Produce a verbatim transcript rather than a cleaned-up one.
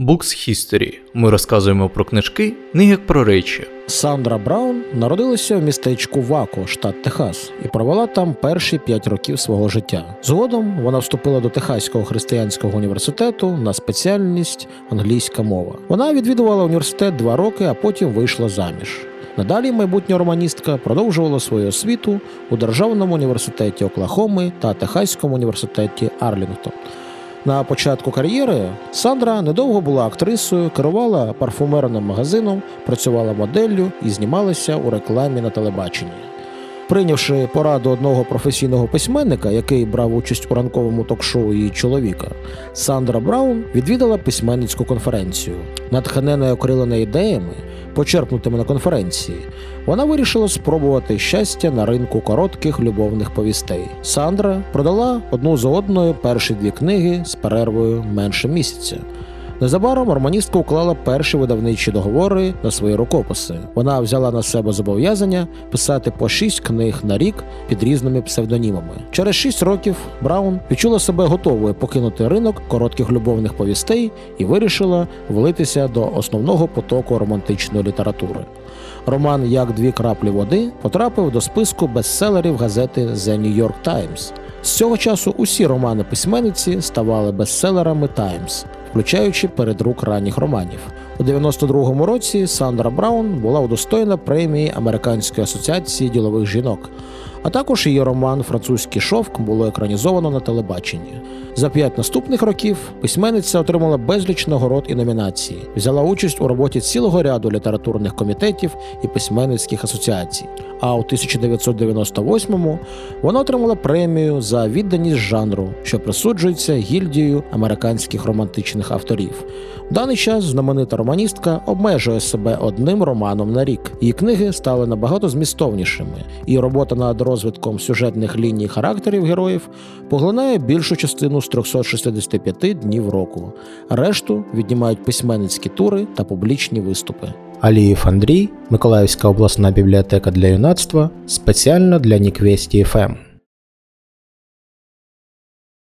Books History. Ми розказуємо про книжки, не як про речі. Сандра Браун народилася в містечку Вако, штат Техас, і провела там перші п'ять років свого життя. Згодом вона вступила до Техаського християнського університету на спеціальність англійська мова. Вона відвідувала університет два роки, а потім вийшла заміж. Надалі майбутня романістка продовжувала свою освіту у Державному університеті Оклахоми та Техаському університеті Арлінгтон. На початку кар'єри Сандра недовго була актрисою, керувала парфумерним магазином, працювала моделлю і знімалася у рекламі на телебаченні. Прийнявши пораду одного професійного письменника, який брав участь у ранковому ток-шоу її чоловіка, Сандра Браун відвідала письменницьку конференцію. Натхнена і окрилена ідеями, почерпнутими на конференції, вона вирішила спробувати щастя на ринку коротких любовних повістей. Сандра продала одну за одною перші дві книги з перервою менше місяця. Незабаром романістка уклала перші видавничі договори на свої рукописи. Вона взяла на себе зобов'язання писати по шість книг на рік під різними псевдонімами. Через шість років Браун відчула себе готовою покинути ринок коротких любовних повістей і вирішила влитися до основного потоку романтичної літератури. Роман «Як дві краплі води» потрапив до списку бестселерів газети The New York Times. З цього часу усі романи письменниці ставали бестселерами Times, включаючи передрук ранніх романів. У дев'яносто другому році Сандра Браун була удостоєна премії Американської асоціації ділових жінок, а також її роман «Французький шовк» було екранізовано на телебаченні. За п'ять наступних років письменниця отримала безліч нагород і номінацій, взяла участь у роботі цілого ряду літературних комітетів і письменницьких асоціацій. А у тисяча дев'ятсот дев'яносто восьмому вона отримала премію за відданість жанру, що присуджується гільдією американських романтичних авторів. В даний час знаменита романістка обмежує себе одним романом на рік. Її книги стали набагато змістовнішими, і робота над розвитком сюжетних ліній характерів героїв поглинає більшу частину з трьохсот шістдесят п'ять днів року. Решту віднімають письменницькі тури та публічні виступи. Алієв Андрій, Миколаївська обласна бібліотека для юнацтва, спеціально для Ніквесті еф ем.